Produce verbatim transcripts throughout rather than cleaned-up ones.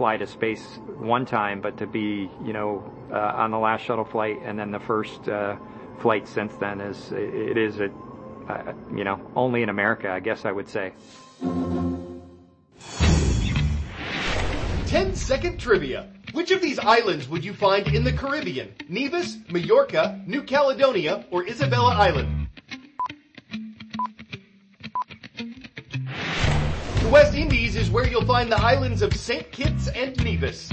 fly to space one time, but to be, you know, uh, on the last shuttle flight and then the first uh, flight since then is, it is, a, uh, you know, only in America, I guess I would say. ten second trivia. Which of these islands would you find in the Caribbean? Nevis, Majorca, New Caledonia, or Isabella Island? The West Indies is where you'll find the islands of Saint Kitts and Nevis.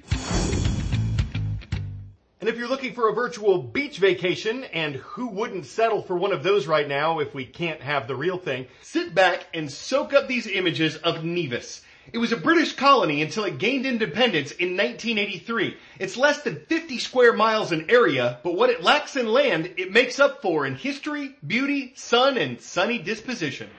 And if you're looking for a virtual beach vacation, and who wouldn't settle for one of those right now if we can't have the real thing, sit back and soak up these images of Nevis. It was a British colony until it gained independence in nineteen eighty-three. It's less than fifty square miles in area, but what it lacks in land, it makes up for in history, beauty, sun, and sunny disposition.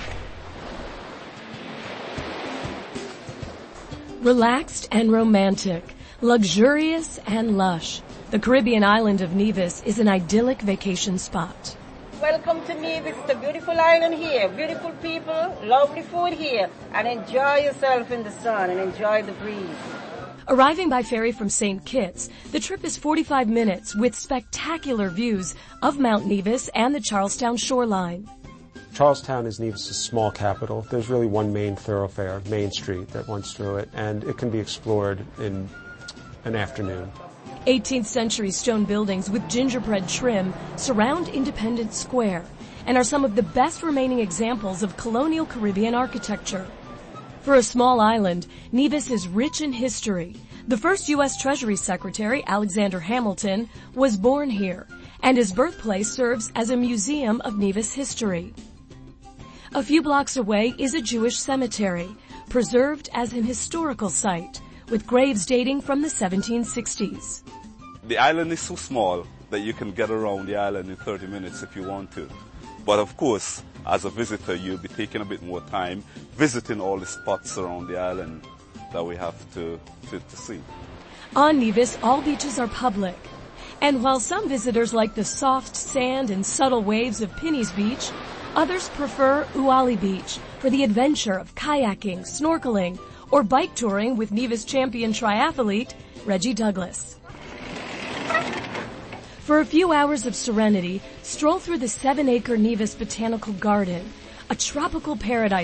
Relaxed and romantic, luxurious and lush, the Caribbean island of Nevis is an idyllic vacation spot. Welcome to Nevis. It's a beautiful island here. Beautiful people, lovely food here. And enjoy yourself in the sun and enjoy the breeze. Arriving by ferry from Saint Kitts, the trip is forty-five minutes with spectacular views of Mount Nevis and the Charlestown shoreline. Charlestown is Nevis' small capital. There's really one main thoroughfare, Main Street, that runs through it, and it can be explored in an afternoon. eighteenth century stone buildings with gingerbread trim surround Independence Square and are some of the best remaining examples of colonial Caribbean architecture. For a small island, Nevis is rich in history. The first U S Treasury Secretary, Alexander Hamilton, was born here, and his birthplace serves as a museum of Nevis history. A few blocks away is a Jewish cemetery, preserved as an historical site, with graves dating from the seventeen sixties. The island is so small that you can get around the island in thirty minutes if you want to. But of course, as a visitor, you'll be taking a bit more time visiting all the spots around the island that we have to, to, to see. On Nevis, all beaches are public. And while some visitors like the soft sand and subtle waves of Pinney's Beach, others prefer Uali Beach for the adventure of kayaking, snorkeling, or bike touring with Nevis champion triathlete Reggie Douglas. For a few hours of serenity, stroll through the seven-acre Nevis Botanical Garden, a tropical paradise